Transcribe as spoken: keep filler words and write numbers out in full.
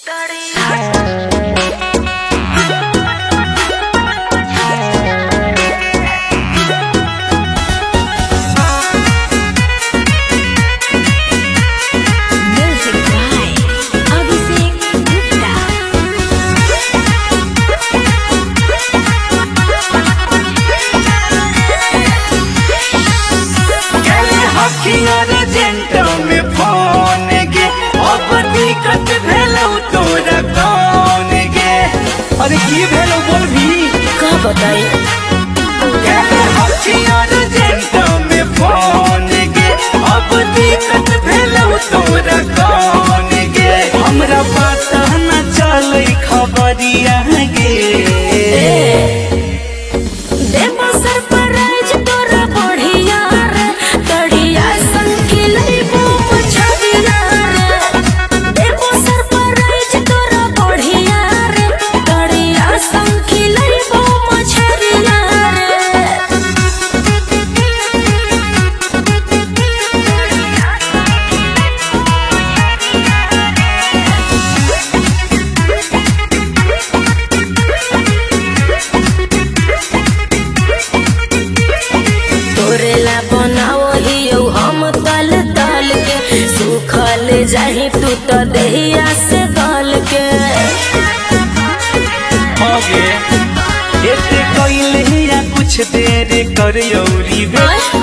अरे की भेलो बोल भी का बताई कहले हथियार जेंटो में फोन गे अब दिक्कत भेलो तोरा कौन गे हमरा पता न चले खबरिया गे देवा सरप्राइज तोरा बढ़िया रे तड़िया संग लइबो मछरिया रे देवा सरप्राइज तोरा बढ़िया रे तड़िया संग लइबो मछरिया रे तोरेला बनाओ हियो हम तल तल के सुखल जाही तू तो देहिया से गल के होगे एते कइले या कुछ देर कर यौरी बे